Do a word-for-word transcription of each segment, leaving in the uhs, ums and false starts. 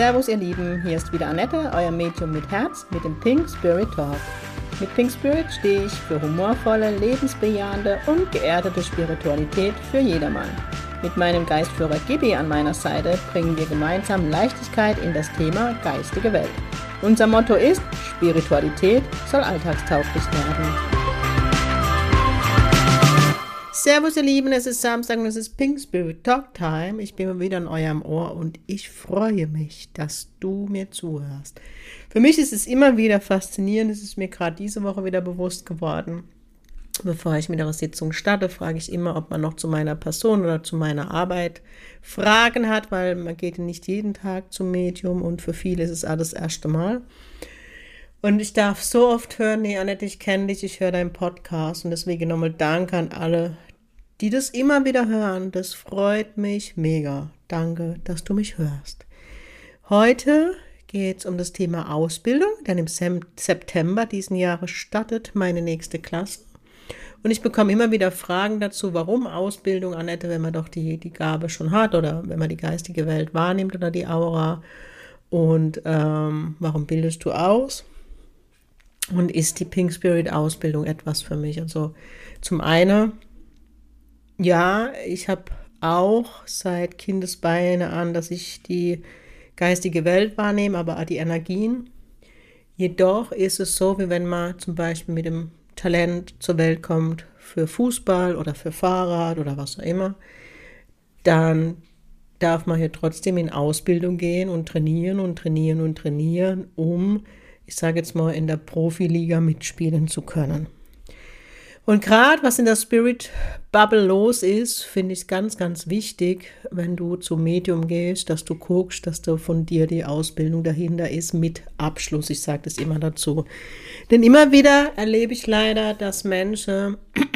Servus ihr Lieben, hier ist wieder Annette, euer Medium mit Herz mit dem Pink Spirit Talk. Mit Pink Spirit stehe ich für humorvolle, lebensbejahende und geerdete Spiritualität für jedermann. Mit meinem Geistführer Gibi an meiner Seite bringen wir gemeinsam Leichtigkeit in das Thema geistige Welt. Unser Motto ist, Spiritualität soll alltagstauglich werden. Servus ihr Lieben, es ist Samstag und es ist Pink Spirit Talk Time. Ich bin mal wieder in eurem Ohr und ich freue mich, dass du mir zuhörst. Für mich ist es immer wieder faszinierend, es ist mir gerade diese Woche wieder bewusst geworden. Bevor ich mit der Sitzung starte, frage ich immer, ob man noch zu meiner Person oder zu meiner Arbeit Fragen hat, weil man geht nicht jeden Tag zum Medium und für viele ist es alles das erste Mal. Und ich darf so oft hören, nee Annette, ich kenne dich, ich höre deinen Podcast und deswegen nochmal Danke an alle, die das immer wieder hören. Das freut mich mega. Danke, dass du mich hörst. Heute geht es um das Thema Ausbildung, denn im September diesen Jahres startet meine nächste Klasse. Und ich bekomme immer wieder Fragen dazu, warum Ausbildung, Annette, wenn man doch die, die Gabe schon hat oder wenn man die geistige Welt wahrnimmt oder die Aura. Und ähm, warum bildest du aus? Und ist die Pink Spirit Ausbildung etwas für mich? Also zum einen, ja, ich habe auch seit Kindesbeine an, dass ich die geistige Welt wahrnehme, aber auch die Energien. Jedoch ist es so, wie wenn man zum Beispiel mit dem Talent zur Welt kommt für Fußball oder für Fahrrad oder was auch immer, dann darf man hier trotzdem in Ausbildung gehen und trainieren und trainieren und trainieren, um, ich sage jetzt mal, in der Profiliga mitspielen zu können. Und gerade was in der Spirit Bubble los ist, finde ich es ganz, ganz wichtig, wenn du zum Medium gehst, dass du guckst, dass du von dir die Ausbildung dahinter ist mit Abschluss. Ich sage das immer dazu. Denn immer wieder erlebe ich leider, dass Menschen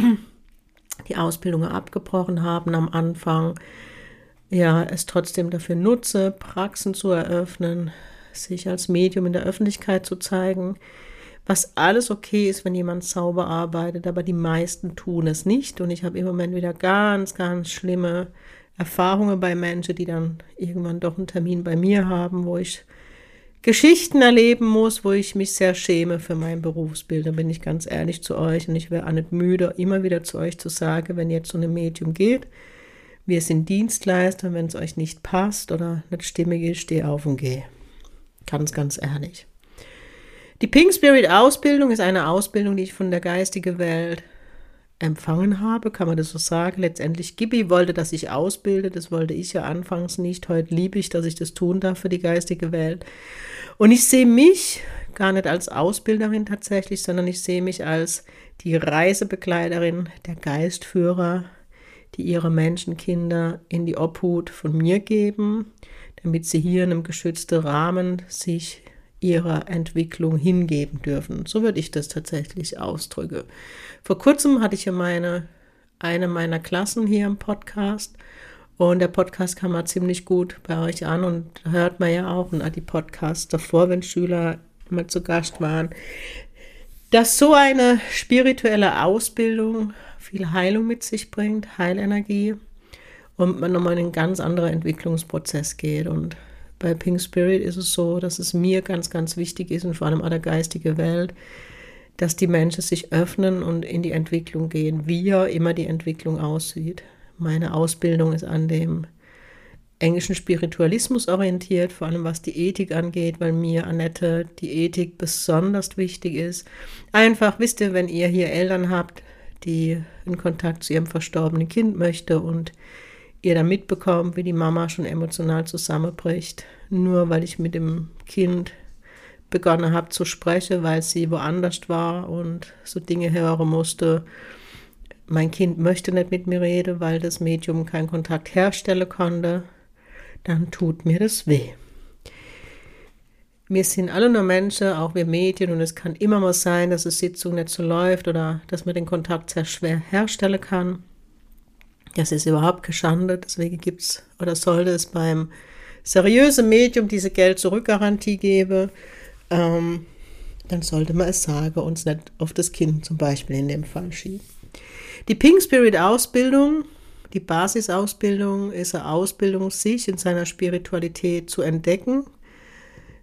die Ausbildung abgebrochen haben am Anfang, ja, es trotzdem dafür nutze, Praxen zu eröffnen, sich als Medium in der Öffentlichkeit zu zeigen, was alles okay ist, wenn jemand sauber arbeitet, aber die meisten tun es nicht. Und ich habe im Moment wieder ganz, ganz schlimme Erfahrungen bei Menschen, die dann irgendwann doch einen Termin bei mir haben, wo ich Geschichten erleben muss, wo ich mich sehr schäme für mein Berufsbild. Da bin ich ganz ehrlich zu euch und ich wäre auch nicht müde, immer wieder zu euch zu sagen, wenn ihr zu einem Medium geht, wir sind Dienstleister, wenn es euch nicht passt oder nicht stimmig ist, steh auf und geh. Ganz, ganz ehrlich. Die Pink Spirit Ausbildung ist eine Ausbildung, die ich von der geistigen Welt empfangen habe, kann man das so sagen. Letztendlich Gibi wollte, dass ich ausbilde, das wollte ich ja anfangs nicht. Heute liebe ich, dass ich das tun darf für die geistige Welt. Und ich sehe mich gar nicht als Ausbilderin tatsächlich, sondern ich sehe mich als die Reisebegleiterin der Geistführer, die ihre Menschenkinder in die Obhut von mir geben, damit sie hier in einem geschützten Rahmen sich ihrer Entwicklung hingeben dürfen. So würde ich das tatsächlich ausdrücken. Vor kurzem hatte ich ja meine, eine meiner Klassen hier im Podcast und der Podcast kam mal ziemlich gut bei euch an und hört man ja auch, und auch die Podcasts davor, wenn Schüler immer zu Gast waren, dass so eine spirituelle Ausbildung viel Heilung mit sich bringt, Heilenergie, und man nochmal in einen ganz anderen Entwicklungsprozess geht. Und bei Pink Spirit ist es so, dass es mir ganz, ganz wichtig ist und vor allem auch der geistigen Welt, dass die Menschen sich öffnen und in die Entwicklung gehen, wie ja immer die Entwicklung aussieht. Meine Ausbildung ist an dem englischen Spiritualismus orientiert, vor allem was die Ethik angeht, weil mir, Annette, die Ethik besonders wichtig ist. Einfach, wisst ihr, wenn ihr hier Eltern habt, die in Kontakt zu ihrem verstorbenen Kind möchte und ihr dann mitbekommt, wie die Mama schon emotional zusammenbricht, nur weil ich mit dem Kind begonnen habe zu sprechen, weil sie woanders war und so Dinge hören musste. Mein Kind möchte nicht mit mir reden, weil das Medium keinen Kontakt herstellen konnte. Dann tut mir das weh. Wir sind alle nur Menschen, auch wir Medien, und es kann immer mal sein, dass die Sitzung nicht so läuft oder dass man den Kontakt sehr schwer herstellen kann. Das ist überhaupt geschandet, deswegen gibt es oder sollte es beim seriösen Medium diese Geld-Zurück-Garantie geben, ähm, dann sollte man es sagen und es nicht auf das Kind zum Beispiel in dem Fall schieben. Die Pink Spirit Ausbildung, die Basisausbildung, ist eine Ausbildung, sich in seiner Spiritualität zu entdecken,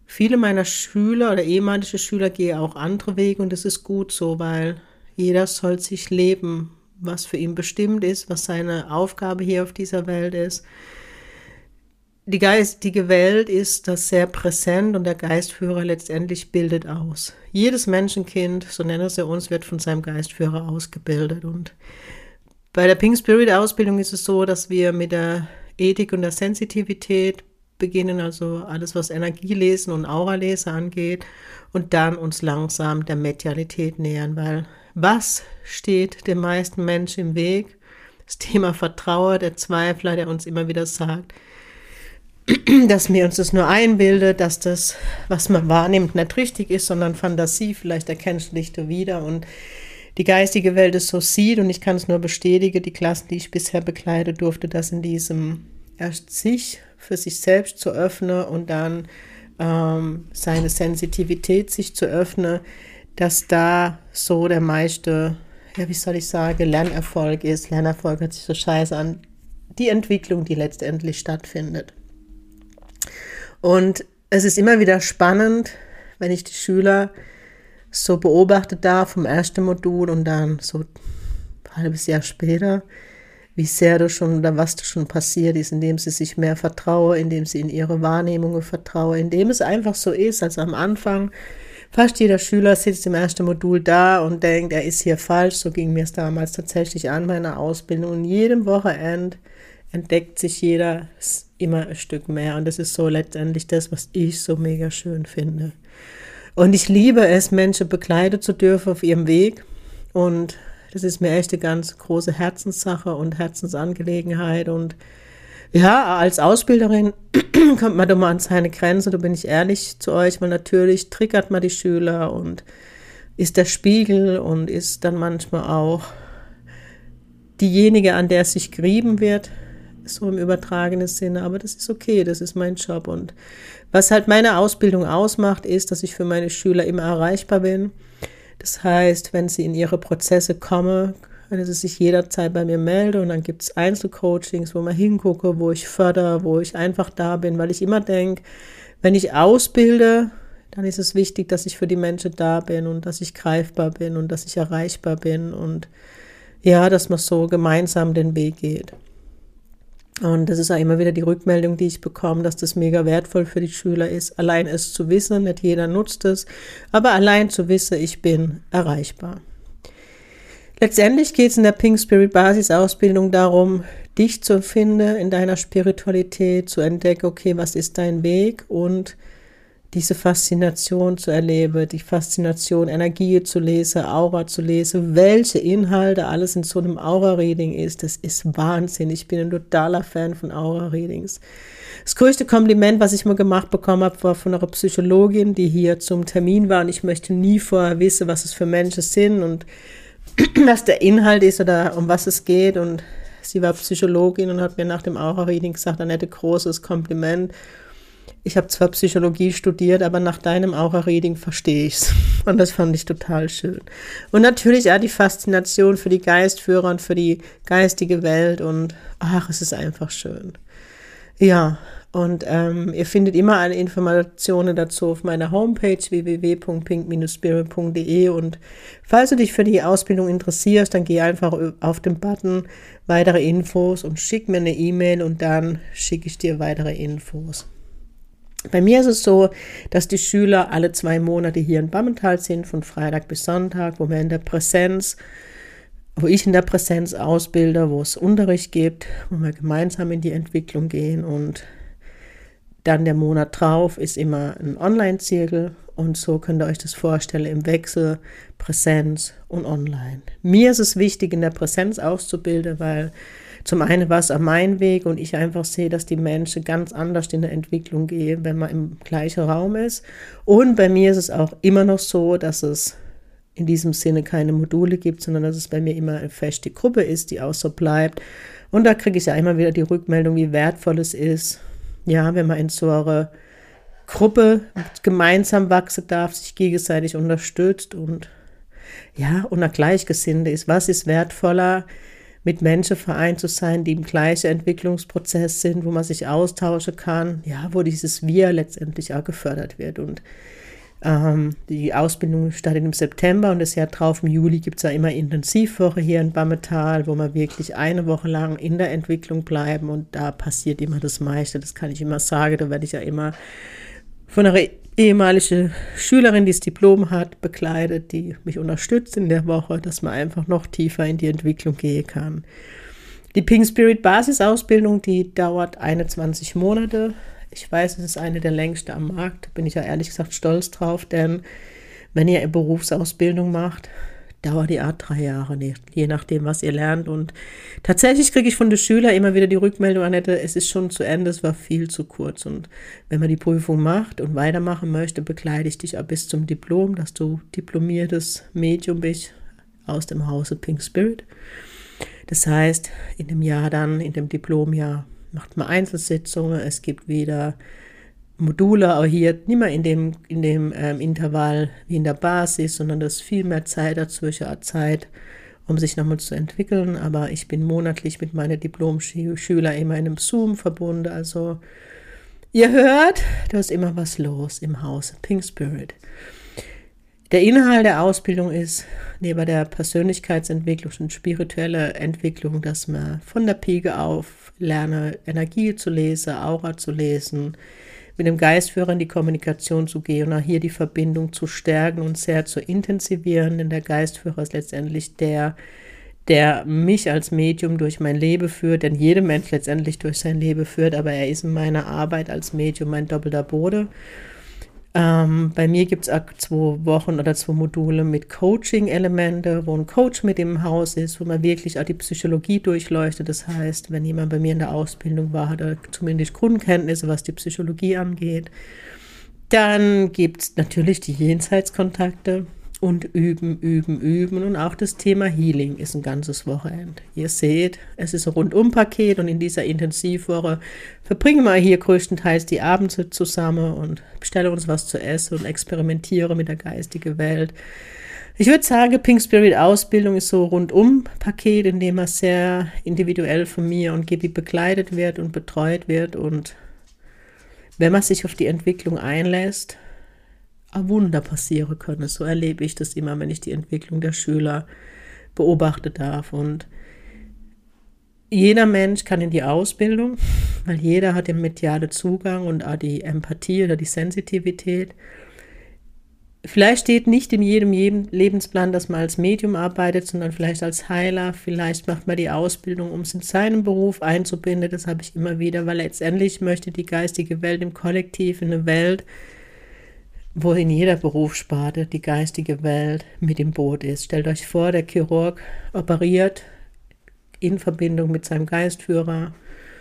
viele meiner Schüler oder ehemalige Schüler gehen auch andere Wege und das ist gut so, weil jeder soll sich leben, was für ihn bestimmt ist, was seine Aufgabe hier auf dieser Welt ist. Die geistige Welt ist das sehr präsent und der Geistführer letztendlich bildet aus. Jedes Menschenkind, so nennen sie uns, wird von seinem Geistführer ausgebildet. Und bei der Pink Spirit Ausbildung ist es so, dass wir mit der Ethik und der Sensitivität beginnen, also alles, was Energielesen und Auralese angeht, und dann uns langsam der Medialität nähern, weil was steht den meisten Menschen im Weg? Das Thema Vertrauer, der Zweifler, der uns immer wieder sagt, dass wir uns das nur einbilden, dass das, was man wahrnimmt, nicht richtig ist, sondern Fantasie, vielleicht erkennst du dich da wieder und die geistige Welt es so sieht und ich kann es nur bestätigen, die Klassen, die ich bisher begleiten durfte, das in diesem erst sich für sich selbst zu öffnen und dann ähm, seine Sensitivität sich zu öffnen, dass da so der meiste, ja wie soll ich sagen, Lernerfolg ist. Lernerfolg hört sich so scheiße an. Die Entwicklung, die letztendlich stattfindet. Und es ist immer wieder spannend, wenn ich die Schüler so beobachtet darf vom ersten Modul und dann so ein halbes Jahr später, wie sehr du schon oder was da schon passiert ist, indem sie sich mehr vertrauen, indem sie in ihre Wahrnehmungen vertrauen, indem es einfach so ist, als am Anfang fast jeder Schüler sitzt im ersten Modul da und denkt, er ist hier falsch, so ging mir es damals tatsächlich an meiner Ausbildung und jedem Wochenende entdeckt sich jeder immer ein Stück mehr und das ist so letztendlich das, was ich so mega schön finde. Und ich liebe es, Menschen begleiten zu dürfen auf ihrem Weg und das ist mir echt eine ganz große Herzenssache und Herzensangelegenheit und ja, als Ausbilderin kommt man doch mal an seine Grenze, da bin ich ehrlich zu euch, weil natürlich triggert man die Schüler und ist der Spiegel und ist dann manchmal auch diejenige, an der es sich gerieben wird, so im übertragenen Sinne, aber das ist okay, das ist mein Job und was halt meine Ausbildung ausmacht, ist, dass ich für meine Schüler immer erreichbar bin. Das heißt, wenn sie in ihre Prozesse kommen, können sie sich jederzeit bei mir melden und dann gibt es Einzelcoachings, wo man hingucke, wo ich fördere, wo ich einfach da bin, weil ich immer denke, wenn ich ausbilde, dann ist es wichtig, dass ich für die Menschen da bin und dass ich greifbar bin und dass ich erreichbar bin und ja, dass man so gemeinsam den Weg geht. Und das ist auch immer wieder die Rückmeldung, die ich bekomme, dass das mega wertvoll für die Schüler ist. Allein es zu wissen, nicht jeder nutzt es, aber allein zu wissen, ich bin erreichbar. Letztendlich geht es in der Pink Spirit Basisausbildung darum, dich zu finden in deiner Spiritualität, zu entdecken, okay, was ist dein Weg und diese Faszination zu erleben, die Faszination, Energie zu lesen, Aura zu lesen, welche Inhalte alles in so einem Aura-Reading ist, das ist Wahnsinn. Ich bin ein totaler Fan von Aura-Readings. Das größte Kompliment, was ich mal gemacht bekommen habe, war von einer Psychologin, die hier zum Termin war und ich möchte nie vorher wissen, was es für Menschen sind und was der Inhalt ist oder um was es geht und sie war Psychologin und hat mir nach dem Aura-Reading gesagt, Annette, großes Kompliment. Ich habe zwar Psychologie studiert, aber nach deinem Aura-Reading verstehe ich es. Und das fand ich total schön. Und natürlich auch die Faszination für die Geistführer und für die geistige Welt. Und ach, es ist einfach schön. Ja, und ähm, ihr findet immer alle Informationen dazu auf meiner Homepage w w w punkt pink Bindestrich spirit punkt d e. Und falls du dich für die Ausbildung interessierst, dann geh einfach auf den Button weitere Infos und schick mir eine E-Mail und dann schicke ich dir weitere Infos. Bei mir ist es so, dass die Schüler alle zwei Monate hier in Bammental sind, von Freitag bis Sonntag, wo wir in der Präsenz, wo ich in der Präsenz ausbilde, wo es Unterricht gibt, wo wir gemeinsam in die Entwicklung gehen und dann der Monat drauf ist immer ein Online-Zirkel und so könnt ihr euch das vorstellen im Wechsel Präsenz und Online. Mir ist es wichtig, in der Präsenz auszubilden, weil zum einen war es auch mein Weg und ich einfach sehe, dass die Menschen ganz anders in der Entwicklung gehen, wenn man im gleichen Raum ist. Und bei mir ist es auch immer noch so, dass es in diesem Sinne keine Module gibt, sondern dass es bei mir immer eine feste Gruppe ist, die auch so bleibt. Und da kriege ich ja immer wieder die Rückmeldung, wie wertvoll es ist, ja, wenn man in so einer Gruppe gemeinsam wachsen darf, sich gegenseitig unterstützt und ja, unter Gleichgesinnte ist. Was ist wertvoller? mit Menschen vereint zu sein, die im gleichen Entwicklungsprozess sind, wo man sich austauschen kann, ja, wo dieses Wir letztendlich auch gefördert wird. Und ähm, die Ausbildung startet im September und das Jahr drauf, im Juli, gibt es ja immer Intensivwoche hier in Bammental, wo wir wirklich eine Woche lang in der Entwicklung bleiben und da passiert immer das meiste, das kann ich immer sagen, da werde ich ja immer von einer ehemalige Schülerin, die das Diplom hat, begleitet, die mich unterstützt in der Woche, dass man einfach noch tiefer in die Entwicklung gehen kann. Die Pink Spirit Basisausbildung, die dauert einundzwanzig Monate. Ich weiß, es ist eine der längsten am Markt, bin ich ja ehrlich gesagt stolz drauf, denn wenn ihr eine Berufsausbildung macht, dauert die Art drei Jahre, je nachdem, was ihr lernt. Und tatsächlich kriege ich von den Schülern immer wieder die Rückmeldung, Annette, es ist schon zu Ende, es war viel zu kurz. Und wenn man die Prüfung macht und weitermachen möchte, begleite ich dich auch bis zum Diplom, dass du diplomiertes Medium bist aus dem Hause Pink Spirit. Das heißt, in dem Jahr dann, in dem Diplomjahr, macht man Einzelsitzungen, es gibt wieder Module, auch hier nicht mehr in dem, in dem ähm, Intervall wie in der Basis, sondern das ist viel mehr Zeit dazwischen, Zeit, um sich nochmal zu entwickeln. Aber ich bin monatlich mit meinen Diplom-Schülern immer in einem Zoom verbunden. Also ihr hört, da ist immer was los im Haus Pink Spirit. Der Inhalt der Ausbildung ist, neben der Persönlichkeitsentwicklung und spirituelle Entwicklung, dass man von der Pike auf lerne, Energie zu lesen, Aura zu lesen, mit dem Geistführer in die Kommunikation zu gehen und auch hier die Verbindung zu stärken und sehr zu intensivieren, denn der Geistführer ist letztendlich der, der mich als Medium durch mein Leben führt, denn jeder Mensch letztendlich durch sein Leben führt, aber er ist in meiner Arbeit als Medium mein doppelter Boden. Ähm, bei mir gibt es auch zwei Wochen oder zwei Module mit Coaching-Elemente, wo ein Coach mit im Haus ist, wo man wirklich auch die Psychologie durchleuchtet. Das heißt, wenn jemand bei mir in der Ausbildung war, hat er zumindest Grundkenntnisse, was die Psychologie angeht. Dann gibt es natürlich die Jenseitskontakte und üben, üben, üben. Und auch das Thema Healing ist ein ganzes Wochenende. Ihr seht, es ist ein Rundum-Paket und in dieser Intensivwoche verbringen wir hier größtenteils die Abende zusammen und bestellen uns was zu essen und experimentieren mit der geistigen Welt. Ich würde sagen, Pink Spirit Ausbildung ist so ein Rundum-Paket, in dem man sehr individuell von mir und Gibi begleitet wird und betreut wird. Und wenn man sich auf die Entwicklung einlässt, ein Wunder passieren können. So erlebe ich das immer, wenn ich die Entwicklung der Schüler beobachten darf. Und jeder Mensch kann in die Ausbildung, weil jeder hat den medialen Zugang und auch die Empathie oder die Sensitivität. Vielleicht steht nicht in jedem, jedem Lebensplan, dass man als Medium arbeitet, sondern vielleicht als Heiler. Vielleicht macht man die Ausbildung, um es in seinen Beruf einzubinden. Das habe ich immer wieder, weil letztendlich möchte die geistige Welt im Kollektiv, in eine Welt, wo in jeder Berufssparte die geistige Welt mit im Boot ist. Stellt euch vor, der Chirurg operiert in Verbindung mit seinem Geistführer.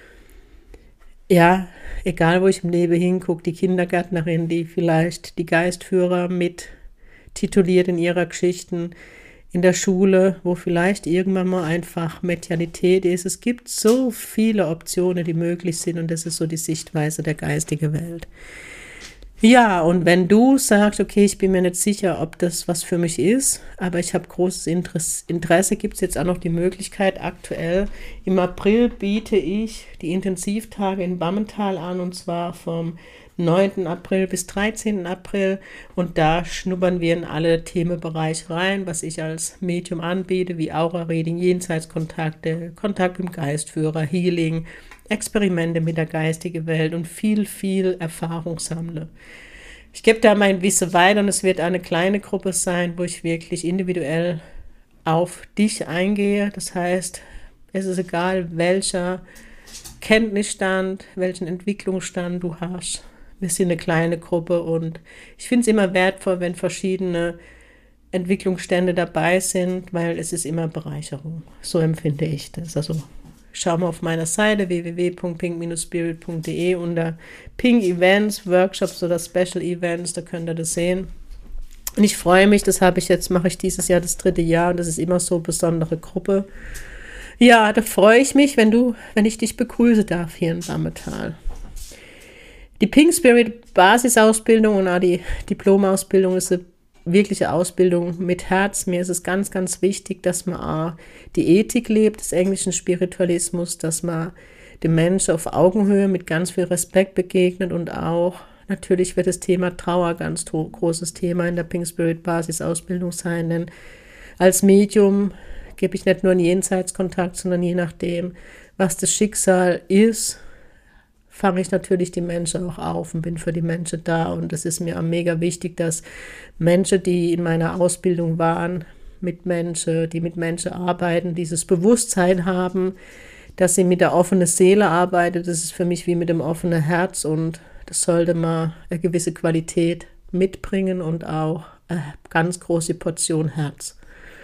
Ja, egal wo ich im Leben hingucke, die Kindergärtnerin, die vielleicht die Geistführer mit tituliert in ihrer Geschichten, in der Schule, wo vielleicht irgendwann mal einfach Medialität ist. Es gibt so viele Optionen, die möglich sind und das ist so die Sichtweise der geistigen Welt. Ja, und wenn du sagst, okay, ich bin mir nicht sicher, ob das was für mich ist, aber ich habe großes Interesse, Interesse gibt es jetzt auch noch die Möglichkeit, aktuell im April biete ich die Intensivtage in Bammental an, und zwar vom neunten April bis dreizehnten April, und da schnuppern wir in alle Themenbereiche rein, was ich als Medium anbiete, wie Aura-Reading, Jenseitskontakte, Kontakt mit dem Geistführer, Healing, Experimente mit der geistigen Welt und viel, viel Erfahrung sammle. Ich gebe da mein Wissen weiter und es wird eine kleine Gruppe sein, wo ich wirklich individuell auf dich eingehe. Das heißt, es ist egal, welcher Kenntnisstand, welchen Entwicklungsstand du hast. Wir sind eine kleine Gruppe und ich finde es immer wertvoll, wenn verschiedene Entwicklungsstände dabei sind, weil es ist immer Bereicherung. So empfinde ich das. Also schau mal auf meiner Seite w w w punkt pink Bindestrich spirit punkt d e unter Pink Events, Workshops oder Special Events, da könnt ihr das sehen. Und ich freue mich, das habe ich jetzt, mache ich dieses Jahr das dritte Jahr und das ist immer so eine besondere Gruppe. Ja, da freue ich mich, wenn du, wenn ich dich begrüßen darf hier in Bammental. Die Pink Spirit Basisausbildung und auch die Diplomausbildung ist eine wirkliche Ausbildung mit Herz. Mir ist es ganz, ganz wichtig, dass man auch die Ethik lebt, des englischen Spiritualismus, dass man dem Menschen auf Augenhöhe mit ganz viel Respekt begegnet und auch natürlich wird das Thema Trauer ganz großes Thema in der Pink Spirit Basisausbildung sein, denn als Medium gebe ich nicht nur einen Jenseitskontakt, sondern je nachdem, was das Schicksal ist, fange ich natürlich die Menschen auch auf und bin für die Menschen da. Und es ist mir auch mega wichtig, dass Menschen, die in meiner Ausbildung waren, mit Menschen, die mit Menschen arbeiten, dieses Bewusstsein haben, dass sie mit der offenen Seele arbeitet. Das ist für mich wie mit dem offenen Herz und das sollte man eine gewisse Qualität mitbringen und auch eine ganz große Portion Herz.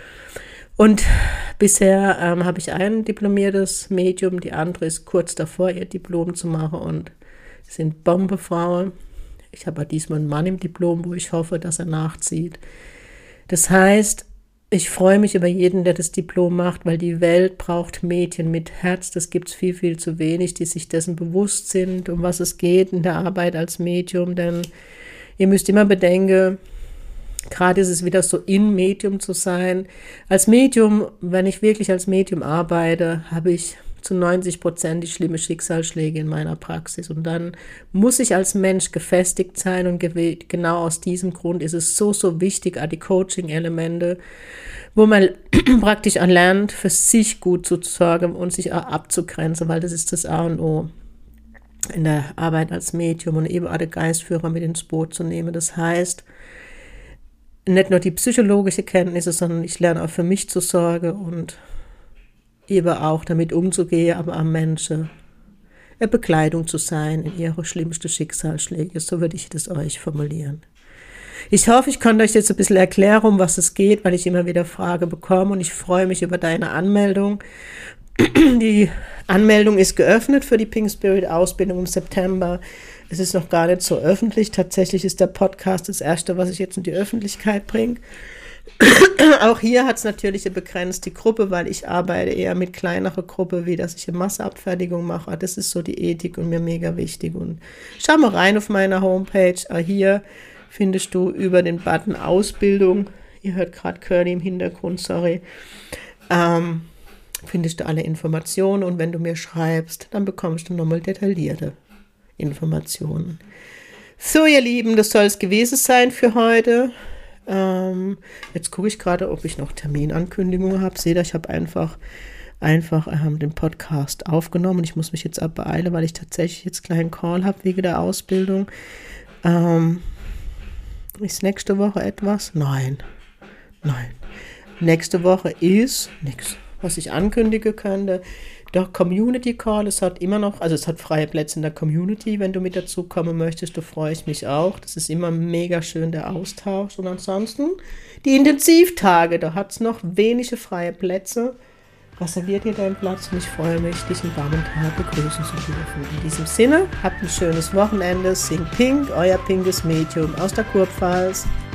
Und bisher ähm, habe ich ein diplomiertes Medium, die andere ist kurz davor, ihr Diplom zu machen und sind Bombefrauen. Ich habe auch diesmal einen Mann im Diplom, wo ich hoffe, dass er nachzieht. Das heißt, ich freue mich über jeden, der das Diplom macht, weil die Welt braucht Mädchen mit Herz. Das gibt es viel, viel zu wenig, die sich dessen bewusst sind, um was es geht in der Arbeit als Medium. Denn ihr müsst immer bedenken, gerade ist es wieder so in Medium zu sein. Als Medium, wenn ich wirklich als Medium arbeite, habe ich zu neunzig Prozent die schlimme Schicksalsschläge in meiner Praxis. Und dann muss ich als Mensch gefestigt sein und genau aus diesem Grund ist es so, so wichtig, die Coaching-Elemente, wo man praktisch lernt, für sich gut zu sorgen und sich auch abzugrenzen, weil das ist das A und O in der Arbeit als Medium und eben auch den Geistführer mit ins Boot zu nehmen. Das heißt, nicht nur die psychologische Kenntnisse, sondern ich lerne auch für mich zu sorgen und eben auch damit umzugehen, aber am Menschen eine Begleitung zu sein in ihre schlimmsten Schicksalsschläge. So würde ich das euch formulieren. Ich hoffe, ich konnte euch jetzt ein bisschen erklären, um was es geht, weil ich immer wieder Fragen bekomme und ich freue mich über deine Anmeldung. Die Anmeldung ist geöffnet für die Pink Spirit Ausbildung im September. Es ist noch gar nicht so öffentlich. Tatsächlich ist der Podcast das erste, was ich jetzt in die Öffentlichkeit bringe. Auch hier hat es natürlich eine begrenzte Gruppe, weil ich arbeite eher mit kleinerer Gruppe, wie dass ich eine Masseabfertigung mache. Das ist so die Ethik und mir mega wichtig. Und schau mal rein auf meiner Homepage. Auch hier findest du über den Button Ausbildung, ihr hört gerade Curly im Hintergrund, sorry, ähm, findest du alle Informationen und wenn du mir schreibst, dann bekommst du nochmal detaillierte Informationen. So, ihr Lieben, das soll es gewesen sein für heute. Ähm, jetzt gucke ich gerade, ob ich noch Terminankündigungen habe. Seht ihr, ich habe einfach, einfach ähm, den Podcast aufgenommen und ich muss mich jetzt abbeeilen, weil ich tatsächlich jetzt einen kleinen Call habe wegen der Ausbildung. Ähm, ist nächste Woche etwas? Nein. Nein. Nächste Woche ist nichts, was ich ankündigen könnte. Doch Community Call, es hat immer noch, also es hat freie Plätze in der Community, wenn du mit dazu kommen möchtest, da freue ich mich auch. Das ist immer mega schön, der Austausch. Und ansonsten die Intensivtage, da hat es noch wenige freie Plätze. Reserviert dir deinen Platz und ich freue mich, dich im warmen Tag begrüßen zu dürfen. In diesem Sinne, habt ein schönes Wochenende. Sing Pink, euer pinkes Medium aus der Kurpfalz.